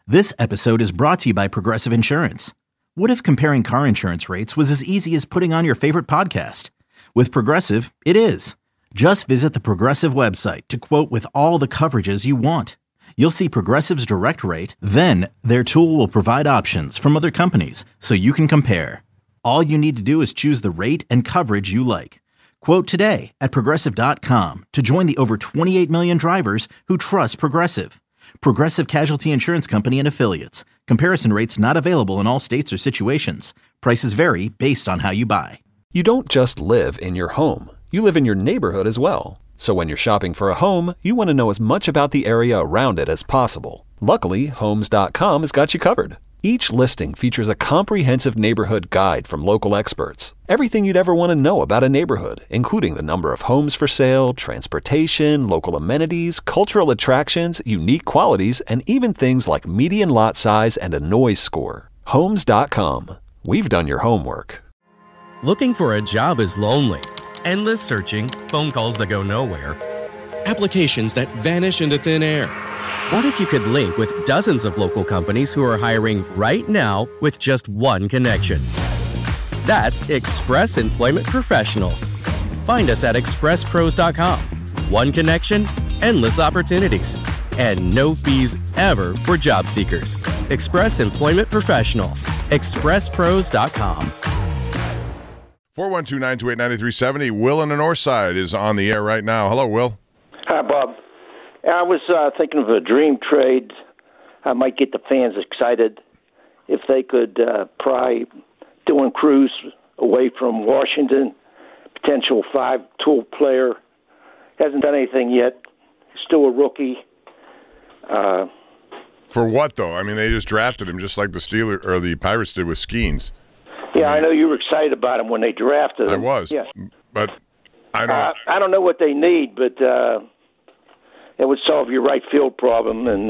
This episode is brought to you by Progressive Insurance. What if comparing car insurance rates was as easy as putting on your favorite podcast? With Progressive, it is. Just visit the Progressive website to quote with all the coverages you want. You'll see Progressive's direct rate, then their tool will provide options from other companies so you can compare. All you need to do is choose the rate and coverage you like. Quote today at Progressive.com to join the over 28 million drivers who trust Progressive. Progressive Casualty Insurance Company and Affiliates. Comparison rates not available in all states or situations. Prices vary based on how you buy. You don't just live in your home. You live in your neighborhood as well. So when you're shopping for a home, you want to know as much about the area around it as possible. Luckily, Homes.com has got you covered. Each listing features a comprehensive neighborhood guide from local experts. Everything you'd ever want to know about a neighborhood, including the number of homes for sale, transportation, local amenities, cultural attractions, unique qualities, and even things like median lot size and a noise score. Homes.com. We've done your homework. Looking for a job is lonely. Endless searching, phone calls that go nowhere, applications that vanish into thin air. What if you could link with dozens of local companies who are hiring right now with just one connection? That's Express Employment Professionals. Find us at expresspros.com. One connection, endless opportunities, and no fees ever for job seekers. Express Employment Professionals. expresspros.com. 412-928-9370. Will in the North Side is on the air right now. Hello, Will. Hi, Bob. I was thinking of a dream trade. I might get the fans excited if they could pry Dylan Cruz away from Washington, potential 5-tool player. Hasn't done anything yet. Still a rookie. For what, though? I mean, they just drafted him just like the Steelers or the Pirates did with Skeens. Yeah, I know you were excited about him when they drafted him. I was, yeah. But I don't. I don't know what they need, but it would solve your right field problem and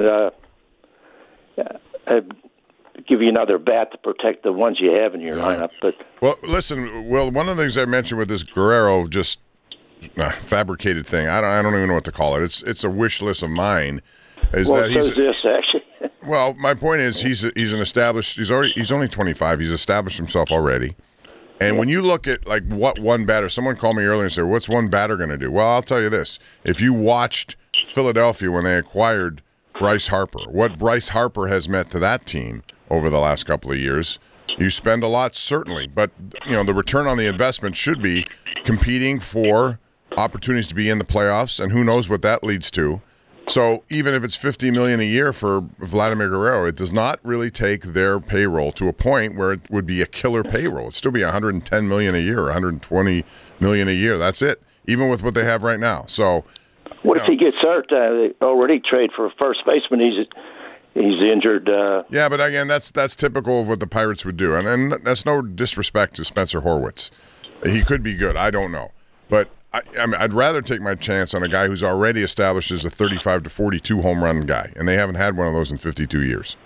give you another bat to protect the ones you have in your lineup. But well, listen, Will. One of the things I mentioned with this Guerrero just fabricated thing. I don't even know what to call it. It's a wish list of mine. Is that he's this actually? Well, my point is he's an established. He's only 25. He's established himself already. And when you look at like what one batter, someone called me earlier and said, "What's one batter going to do?" Well, I'll tell you this: if you watched Philadelphia when they acquired Bryce Harper, what Bryce Harper has meant to that team over the last couple of years, you spend a lot certainly, but the return on the investment should be competing for opportunities to be in the playoffs, and who knows what that leads to. So even if it's $50 million a year for Vladimir Guerrero, it does not really take their payroll to a point where it would be a killer payroll. It'd still be $110 million a year, $120 million a year. That's it, even with what they have right now. So, what if he gets hurt? They already trade for a first baseman. He's injured. Yeah, but again, that's typical of what the Pirates would do, and that's no disrespect to Spencer Horwitz. He could be good. I don't know, but. I mean, I'd rather take my chance on a guy who's already established as a 35 to 42 home run guy, and they haven't had one of those in 52 years.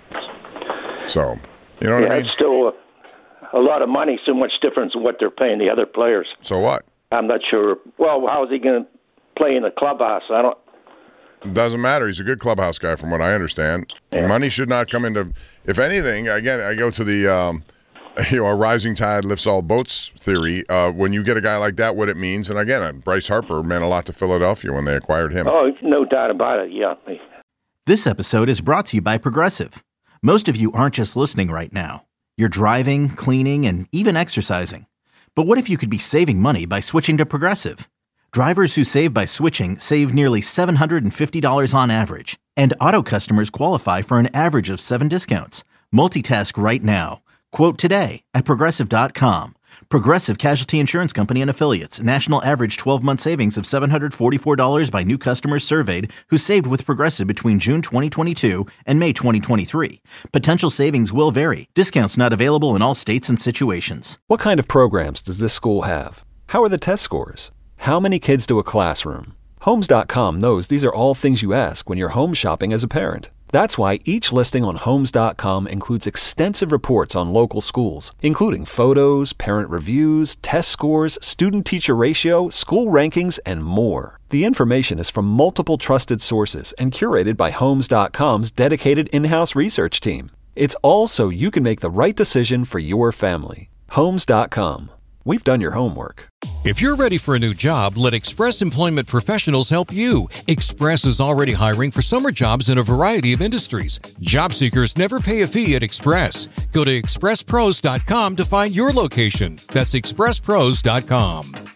So, you know what I mean? It's still a lot of money, so much difference in what they're paying the other players. So what? I'm not sure. Well, how is he going to play in the clubhouse? It doesn't matter. He's a good clubhouse guy from what I understand. Yeah. Money should not come into – if anything, again, I go to the a rising tide lifts all boats theory. When you get a guy like that, what it means, and again, Bryce Harper meant a lot to Philadelphia when they acquired him. Oh, no doubt about it, yeah. This episode is brought to you by Progressive. Most of you aren't just listening right now. You're driving, cleaning, and even exercising. But what if you could be saving money by switching to Progressive? Drivers who save by switching save nearly $750 on average, and auto customers qualify for an average of 7 discounts. Multitask right now. Quote today at Progressive.com. Progressive Casualty Insurance Company and Affiliates. National average 12-month savings of $744 by new customers surveyed who saved with Progressive between June 2022 and May 2023. Potential savings will vary. Discounts not available in all states and situations. What kind of programs does this school have? How are the test scores? How many kids to a classroom? Homes.com knows these are all things you ask when you're home shopping as a parent. That's why each listing on Homes.com includes extensive reports on local schools, including photos, parent reviews, test scores, student-teacher ratio, school rankings, and more. The information is from multiple trusted sources and curated by Homes.com's dedicated in-house research team. It's all so you can make the right decision for your family. Homes.com. We've done your homework. If you're ready for a new job, let Express Employment Professionals help you. Express is already hiring for summer jobs in a variety of industries. Job seekers never pay a fee at Express. Go to expresspros.com to find your location. That's expresspros.com.